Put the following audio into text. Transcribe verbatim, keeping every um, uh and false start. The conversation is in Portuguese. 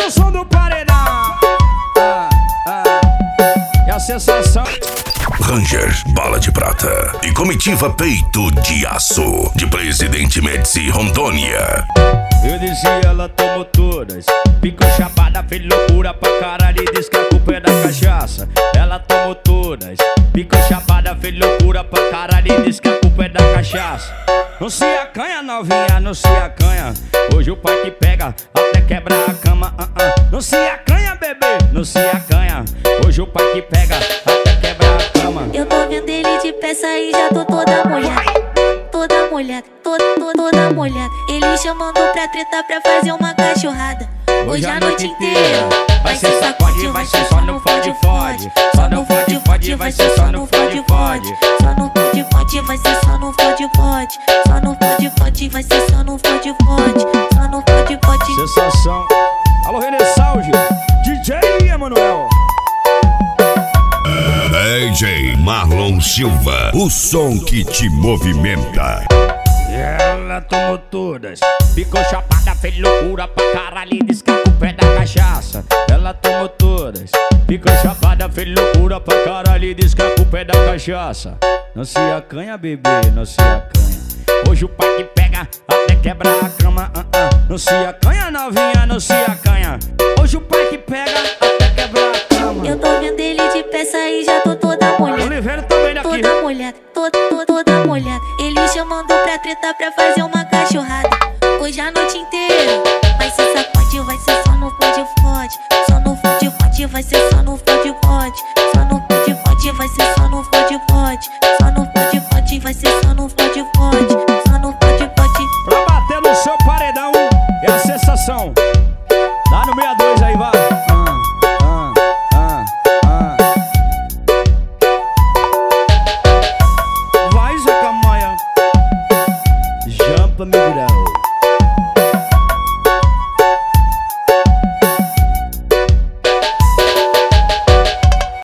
Aumenta o som do paredão. Ah, ah. E a sensação. Rangers Bala de Prata e Comitiva Peito de Aço de Presidente Médici Rondônia. Eu dizia, ela tomou todas, ficou chapada, fez loucura pra caralho e diz que a culpa é da cachaça. Ela tomou todas, ficou chapada, fez loucura pra caralho e diz que a culpa é da cachaça. Não se acanha, novinha, não se acanha. Hoje o pai te pega até quebrar a cama. uh -uh. Não se acanha, bebê, não se acanha. Hoje o pai te pega até quebrar a cama. Eu tô vendo ele de peça e já tô toda molhada. Toda molhada, toda, toda, toda molhada. Ele chamando pra treta pra fazer uma cachorrada. Hoje a noite inteira vai ser sacode, vai ser só no fode fode. Só no fode fode, vai ser só no fode fode. Só no fode fode, vai ser só no fode fode. Só no fode fode, vai ser só no fode fode. Só no fode fode. Sensação. Alô, Renessalge, D J Emanuel. D J Marlon Silva, o som que te movimenta. Ela tomou todas, ficou chapada, fez loucura pra caralho e diz que a culpa é da cachaça. Ela tomou todas, ficou chapada, fez loucura pra caralho e diz que a culpa é da cachaça. Não se acanha, bebê, não se acanha. Hoje o pai te pega até quebrar a cama. uh -uh. Não se acanha, novinha, não se acanha. Hoje o pai te pega até quebrar a cama. Eu tô vendo ele de peça e já tô toda molhada. Oliveira também daqui. Toda molhada, toda, toda, toda molhada. Ele chamando pra treta pra fazer uma cachorrada. Hoje a noite inteira vai ser sacode, vai ser só no fode fode. Só no fode fode, vai ser só no fode fode. Só no fode fode, vai ser só no fode fode. Só no fode fode, vai ser só no fode fode. Só no fode fode. Pra bater no seu paredão é a sensação. Dá no meia dois aí, vai. Ah, ah, ah, ah. Vai, Zé Camanha. Jampa me virar.